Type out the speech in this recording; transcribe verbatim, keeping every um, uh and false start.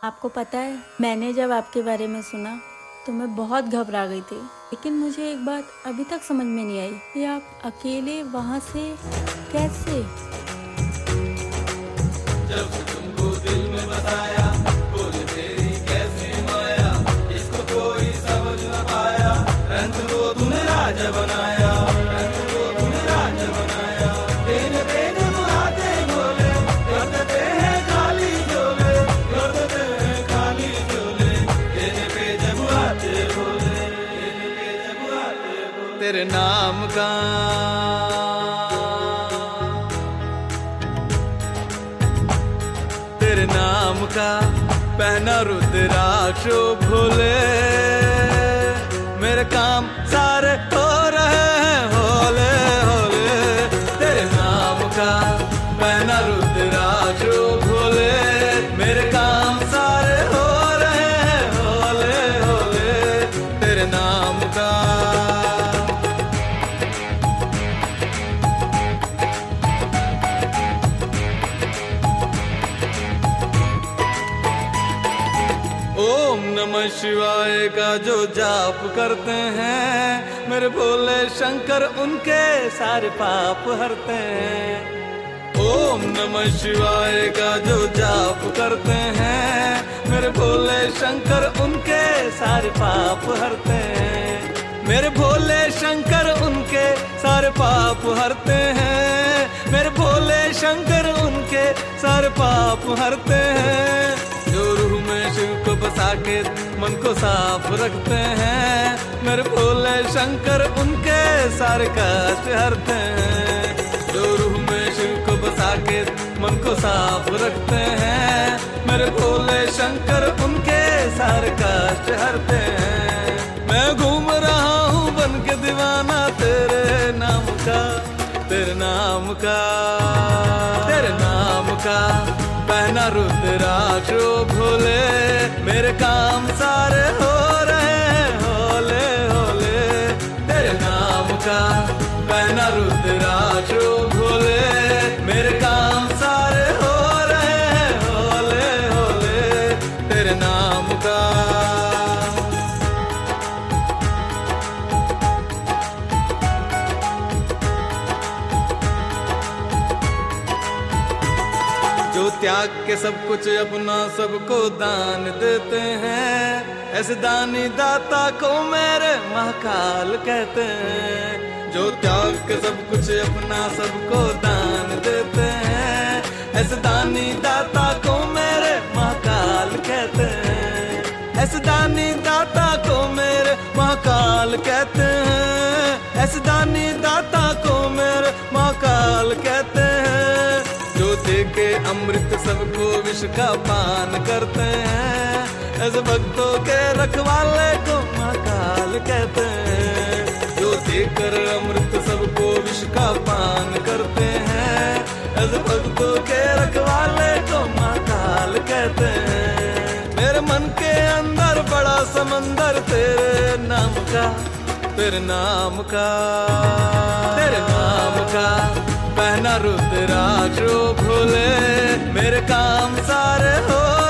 आपको पता है, मैंने जब आपके बारे में सुना तो मैं बहुत घबरा गई थी, लेकिन मुझे एक बात अभी तक समझ में नहीं आई कि आप अकेले वहाँ से कैसे। जब से तुमको दिल में बसाया, बोले तेरी कैसी माया, इसको कोई समझ न पाया, रंग को तूने राजा बनाया, रंग को तूने राजा बनाया। तेरे बेटे बुलाते बोले, कर देते हैं खाली झोले, कर देते हैं खाली झोले। तेरे बेटे बुलाते बोले, तेरे बेटे बुलाते बोले, तेरे नाम का तेरे नाम का पहना रुद्राक्ष भोले, मेरे काम सारे हो रहे हैं होले होले। तेरे नाम का पहना रुद्राक्ष भोले, मेरे काम सारे हो रहे हैं होले होले। तेरे नाम का ओम नमः शिवाय का जो जाप करते हैं, मेरे भोले शंकर उनके सारे पाप हरते हैं। ओम नमः शिवाय का जो जाप करते हैं, मेरे भोले शंकर उनके सारे पाप हरते हैं। मेरे भोले शंकर उनके सारे पाप हरते हैं, मेरे भोले शंकर उनके सारे पाप हरते हैं। जो रूह में शिव को बसा के मन को साफ रखते हैं, मेरे भोले शंकर उनके सारे कष्ट हरते हैं। जो रूह में शिव को बसा के मन को साफ रखते हैं, मेरे भोले शंकर उनके सारे कष्ट हरते हैं। मैं घूम रहा हूँ बन के दीवाना तेरे नाम का, तेरे नाम का, तेरे नाम का पहना रुद्राक्ष भोले, मेरे काम सारे हो रहे हैं होले होले। तेरे नाम का पहना रुद्राक्ष भोले, मेरे काम सारे हो रहे हैं होले होले। तेरे नाम का जो त्याग के सब कुछ अपना सबको दान देते हैं, ऐसे दानी दाता को मेरे महाकाल कहते हैं। जो त्याग के सब कुछ अपना सबको दान देते हैं, ऐसे दानी दाता को मेरे महाकाल कहते हैं। ऐसे दानी दाता को मेरे महाकाल कहते हैं, ऐसे दानी दाता को मेरे महाकाल कहते हैं। जो देके अमृत सबको विष का पान करते हैं, ऐसे भक्तों के रखवाले को महाकाल कहते हैं। जो देकर अमृत सबको विष का पान करते हैं, ऐसे भक्तों के रखवाले को महाकाल कहते हैं। मेरे मन के अंदर बड़ा समंदर तेरे नाम का, तेरे नाम का, तेरे नाम का पहना रुद्राक्ष भोले, मेरे काम सारे हो